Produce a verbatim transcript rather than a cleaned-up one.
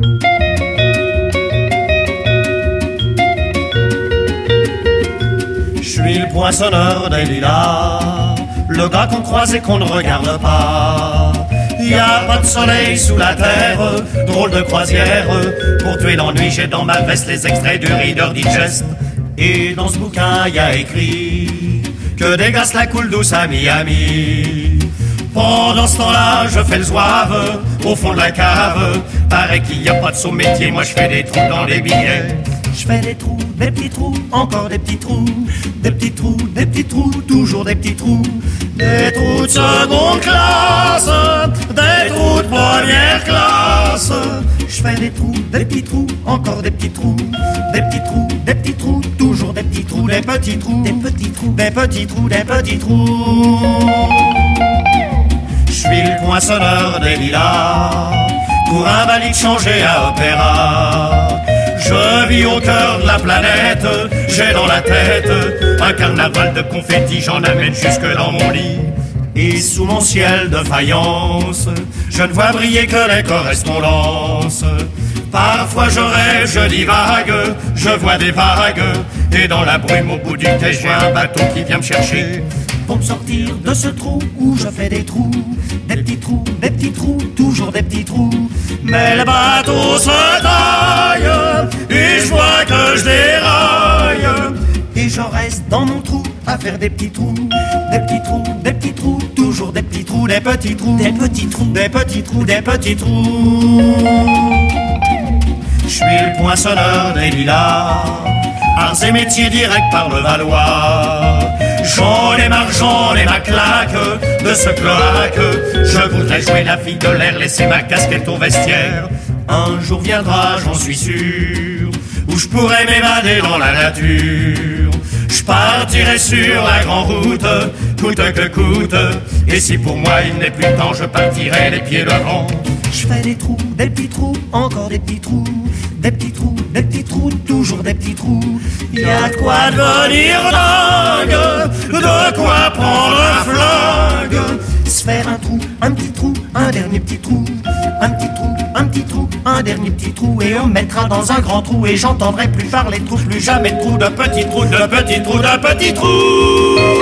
Je suis le poinçonneur des lilas, le gars qu'on croise et qu'on ne regarde pas. Y a pas de soleil sous la terre, drôle de croisière. Pour tuer l'ennui, j'ai dans ma veste les extraits du Reader Digest. Et dans ce bouquin, y a écrit que des gaz la coule douce à Miami. Pendant ce temps-là, je fais le zouave au fond de la cave. Paraît qu'il y a pas de saut métier, moi je fais des trous dans les billets. Je fais des trous, des petits trous, encore des petits trous, des petits trous, des petits trous, toujours des petits trous. Des trous de seconde classe, des trous de première classe. Je fais des trous, des petits trous, encore des petits trous, des petits trous, des petits trous, toujours des petits trous, des petits trous, des petits trous, des petits trous, des petits trous. Je suis le poinçonneur des lilas, pour un valide changé à opéra. Je vis au cœur de la planète, j'ai dans la tête un carnaval de confettis, j'en amène jusque dans mon lit. Et sous mon ciel de faïence, je ne vois briller que les correspondances. Parfois je rêve, je divague, je vois des vagues, et dans la brume au bout du quai, je vois un bateau qui vient me chercher. Pour me sortir de ce trou où je fais des trous, des petits trous, des petits trous, toujours des petits trous. Mais le bateau se taille, et je vois que je déraille. Et je reste dans mon trou à faire des petits trous, des petits trous, des petits trous, toujours des petits trous, des petits trous, des petits trous, des petits trous, des petits trous. Je suis le poinçonneur des lilas, arts et métiers directs par le Valois. J'en ai marre, j'en ai ma claque de ce cloaque. Je voudrais jouer la fille de l'air, laisser ma casquette au vestiaire. Un jour viendra, j'en suis sûr, où je pourrai m'évader dans la nature. Je partirai sur la grande route, coûte que coûte. Et si pour moi il n'est plus temps, je partirai les pieds devant. Je fais des trous, des petits trous, encore des petits trous, des petits trous, des petits trous, toujours des petits trous. Y a de quoi devenir dingue, de quoi prendre un flingue. Se faire un trou, un petit trou, un dernier petit trou, un petit trou, un petit trou, un dernier petit trou. Et on me mettra dans un grand trou et j'entendrai plus parler de trous, plus jamais de trous, de petits trous, de petits trous, de petits trous.